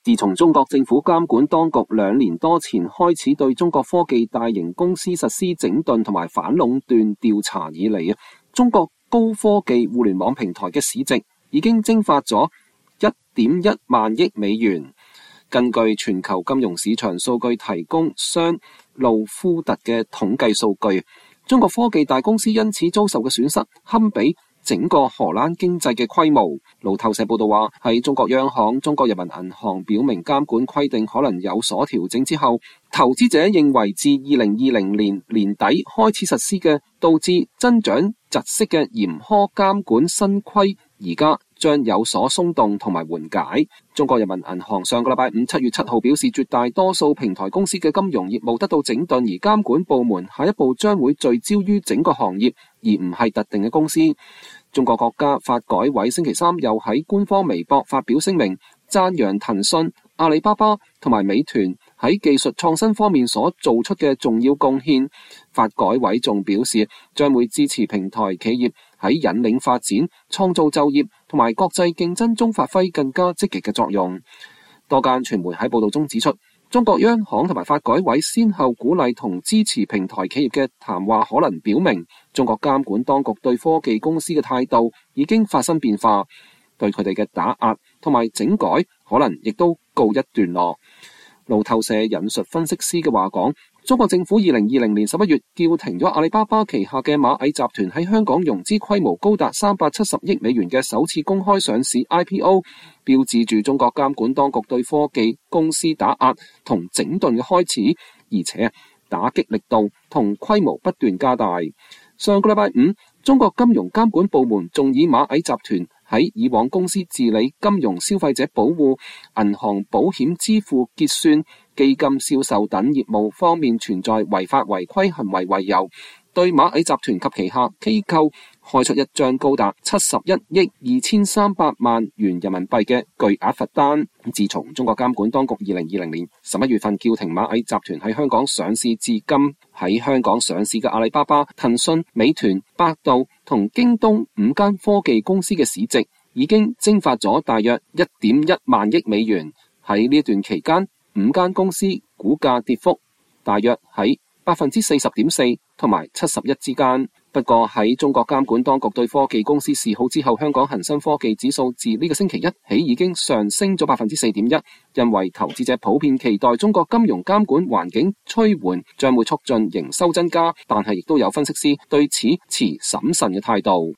自從中國政府監管當局2年多前開始對中國科技大型公司實施整頓同埋反壟斷調查以嚟，中國高科技互聯網平台嘅市值已經蒸發咗1.1萬億美元。根據全球金融市場數據提供商路夫特嘅統計數據，中國科技大公司因此遭受嘅損失堪比整個荷蘭經濟嘅規模。路透社報道話，喺中國央行、中國人民銀行表明監管規定可能有所調整之後，投資者認為自2020年年底開始實施嘅導致增長窒息嘅嚴苛監管新規，而家將有所鬆動同埋緩解。中國人民銀行上個禮拜五7月7號表示，絕大多數平台公司嘅金融業務得到整頓，而監管部門下一步將會聚焦於整個行業，而唔係特定嘅公司。中國國家發改委星期三又喺官方微博發表聲明，讚揚騰訊、阿里巴巴同埋美團喺技術創新方面所做出嘅重要貢獻。發改委仲表示，將會支持平台企業喺引領發展、創造就業同埋國際競爭中發揮更加積極嘅作用。多間傳媒喺報道中指出，中國央行同埋發改委先後鼓勵同支持平台企業嘅談話，可能表明中國監管當局對科技公司嘅態度已經發生變化，對佢哋嘅打壓同埋整改可能亦都告一段落。路透社引述分析師嘅話講，中國政府2020年11月叫停咗阿里巴巴旗下嘅螞蟻集團喺香港融資規模高達370億美元嘅首次公開上市 IPO， 標誌住中國監管當局對科技公司打壓同整頓嘅開始，而且打擊力度同規模不斷加大。上個禮拜五，中國金融監管部門仲以螞蟻集團喺以往公司治理、金融消費者保護、銀行保險支付結算、基金銷售等業務方面存在違法違規行為為由，對螞蟻集團及旗下機構開出一張高達71億2300萬元人民幣嘅巨額罰單。自從中國監管當局2020年11月份叫停螞蟻集團喺香港上市至今，喺香港上市嘅阿里巴巴、騰訊、美團、百度同京東5間科技公司嘅市值已經蒸發咗大約1.1萬億美元。喺呢段期間，5間公司股價跌幅大約喺40.4%同埋71之間。不過喺中國監管當局對科技公司示好之後，香港恒生科技指數自呢個星期一起已經上升咗4.1%，因為投資者普遍期待中國金融監管環境趨緩將會促進營收增加，但係亦都有分析師對此持審慎嘅態度。